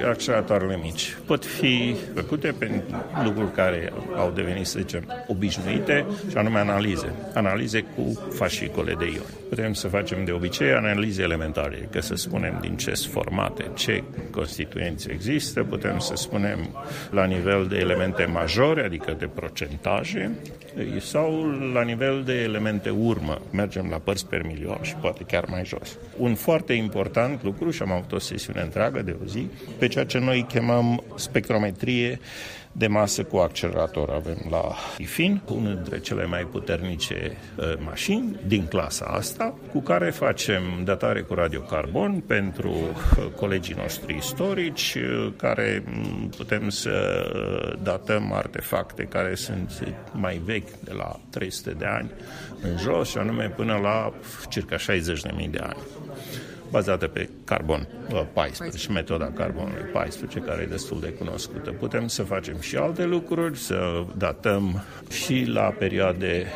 acceleratoarele mici pot fi făcute pentru lucruri care au devenit, să zicem, obișnuite, și anume analize. Analize cu fascicole de ioni. Putem să facem de obicei analize elementare, că să spunem din ce sunt formate, ce constituenți există, putem să spunem la nivel de elemente majore, adică de procentaje, sau la nivel de elemente urmă. Mergem la părți per milion și poate chiar mai jos. Un foarte important lucru, și am avut o sesiune întreagă de o zi, pe ceea ce noi chemăm spectrometrie de masă cu accelerator. Avem la IFIN unul dintre cele mai puternice mașini din clasa asta, cu care facem datare cu radiocarbon pentru colegii noștri istorici, care putem să datăm artefacte care sunt mai vechi, de la 300 de ani în jos, și anume până la circa 60.000 de ani, bazată pe carbon 14, metoda carbonului 14, care e destul de cunoscută. Putem să facem și alte lucruri, să datăm și la perioade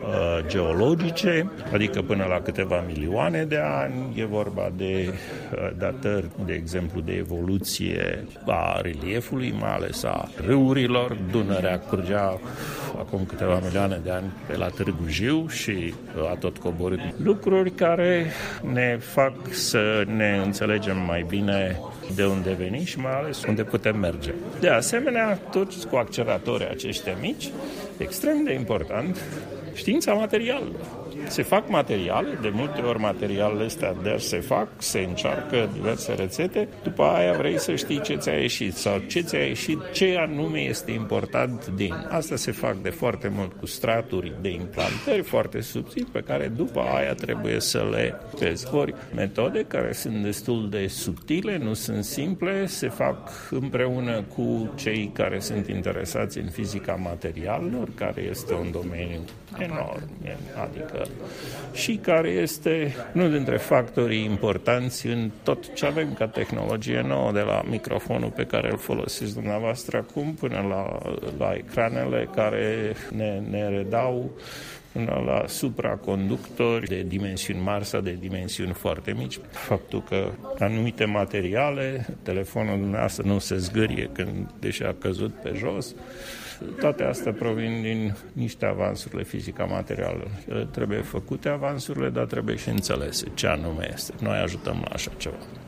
geologice, adică până la câteva milioane de ani. E vorba de datări, de exemplu, de evoluție a reliefului, mai ales a râurilor. Dunărea curgea acum câteva milioane de ani pe la Târgu Jiu și a tot coborât. Lucruri care ne fac să ne înțelegem mai bine de unde venim și mai ales unde putem merge. De asemenea, toți cu acceleratorii aceștia mici, extrem de important, știința materialelor. Se fac materiale, de multe ori materialele astea se fac, se încearcă diverse rețete, după aia vrei să știi ce ți-a ieșit sau ce ți-a ieșit, ce anume este important din. Asta se fac de foarte mult cu straturi de implantări foarte subțiri, pe care după aia trebuie să le dezvori. Metode care sunt destul de subtile, nu sunt simple, se fac împreună cu cei care sunt interesați în fizica materialelor, care este un domeniu enorm, adică și care este unul dintre factorii importanți în tot ce avem ca tehnologie nouă, de la microfonul pe care îl folosiți dumneavoastră acum până la ecranele care ne redau, până la supraconductori de dimensiuni mari sau de dimensiuni foarte mici. Faptul că anumite materiale, telefonul dumneavoastră nu se zgârie când deși a căzut pe jos, toate astea provin din niște avansurile fizica materială. Trebuie făcute avansurile, dar trebuie și înțelese ce anume este. Noi ajutăm la așa ceva.